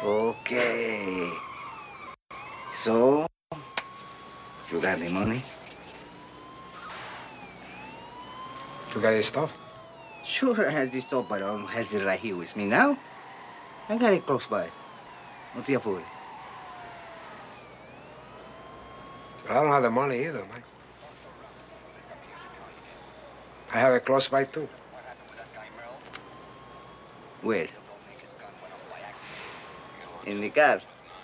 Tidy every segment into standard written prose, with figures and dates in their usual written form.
Okay. So, you got any money? You got your stuff? Sure, I have the stuff, but I don't have it right here with me now. I got it close by. No te apures. I don't have the money either, man. I have it close by, too. Where? In the car?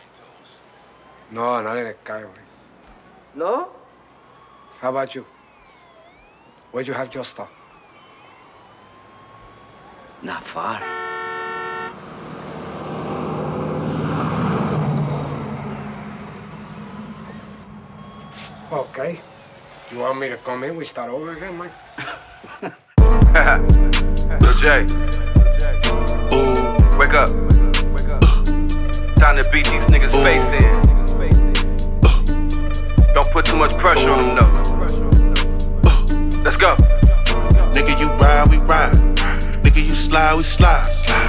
No, not in the car, man. No? How about you? Where'd you have your stuff? Not far. Okay. You want me to come in? We start over again, man? Lil J. Ooh. Wake up. Time to beat these niggas' face in. Don't put too much pressure on them, though. Let's go. Nigga, you ride, we ride. Nigga, you slide, we slide.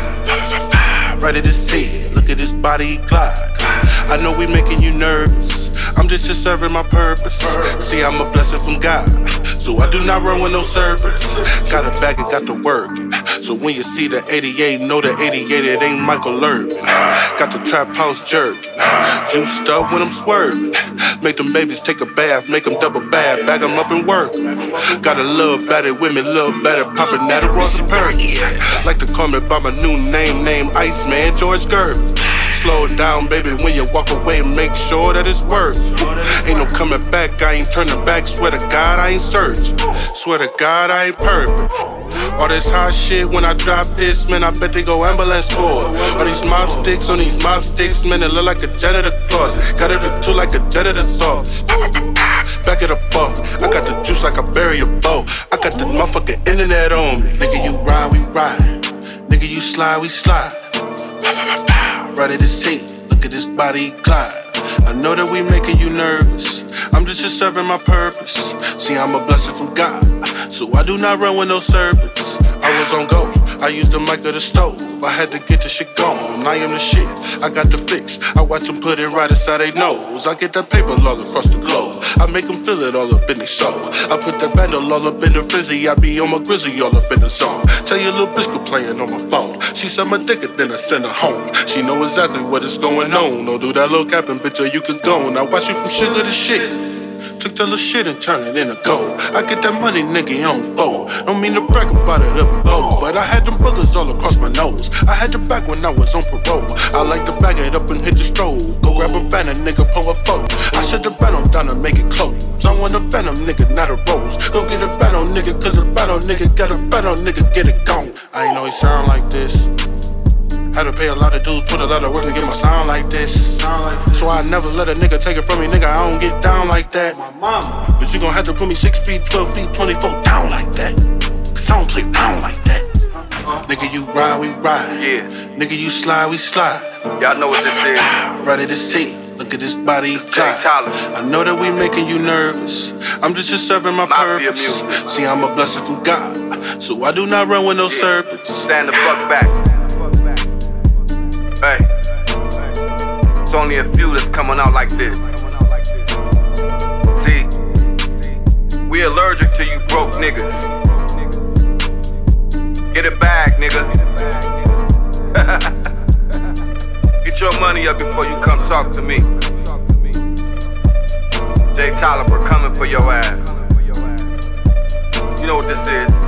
Ready to see it. Look at this body glide. I know we making you nervous. I'm just here serving my purpose. See, I'm a blessing from God, so I do not run with no serpents. Got a bag and got to work. So when you see the 88, know the 88, it ain't Michael Irvin. Got the trap house jerking. Juiced up when I'm swerving. Make them babies take a bath, make them double bath, bag them up and work. Got a little better women, little better poppin' that a Rosie Perkins. Like to call me by my new name Iceman, George Gervin. Slow it down, baby, when you walk away, make sure that it's worth. Ain't no coming back, I ain't turning back. Swear to God, I ain't searching. Swear to God, I ain't perfect. All this hot shit, when I drop this, man, I bet they go ambulance for it. All these mob sticks on these mob sticks, man, it look like a janitor closet. Got every tool like a janitor saw. Back it up off. I got the juice like I bury a bow. I got the motherfucking internet on me. Nigga, you ride, we ride. Nigga, you slide, we slide. Ready to see, look at this body glide. I know that we making you nervous. I'm just here serving my purpose. See, I'm a blessing from God, so I do not run with no serpents. I was on go, I used the mic of the stove. I had to get the shit going, I am the shit. I got the fix, I watch them put it right inside their nose. I get that paper all across the globe. I make them feel it all up in their soul. I put that bundle all up in the frizzy. I be on my grizzly all up in the zone. Tell your little bitch quit playing on my phone. She said my dick it, then I send her home. She know exactly what is going on. Don't do that little capping, bitch, or you could go. Now watch you from sugar to shit. Took the little shit and turned it into gold. I get that money, nigga, on fold. Don't mean to brag about it up low, but I had them bullets all across my nose. I had the back when I was on parole. I like to bag it up and hit the stroll. Go grab a van and nigga pull a foe. I should've been on down to make it close. I want a venom, nigga, not a rose. Go get a battle, nigga, cause a battle, nigga, got a battle, nigga, get it gone. I ain't know he sound like this. Had to pay a lot of dues, put a lot of work and get my sound like this. So I never let a nigga take it from me, nigga, I don't get down like that. My mama. But you gon' have to put me 6 feet, 12 feet, 24 down like that. Cause I don't play down like that. Nigga, you ride, we ride. Yeah. Nigga, you slide, we slide. Y'all know what this is. Ready to see, look at this body glide. I know that we making you nervous. I'm just here serving my Mafia purpose. music. See, I'm a blessing from God, so I do not run with no serpents. Stand the fuck back. Hey, it's only a few that's coming out like this. See, we allergic to you broke niggas. Get it back, nigga. Get your money up before you come talk to me. Jay Tolliver coming for your ass. You know what this is.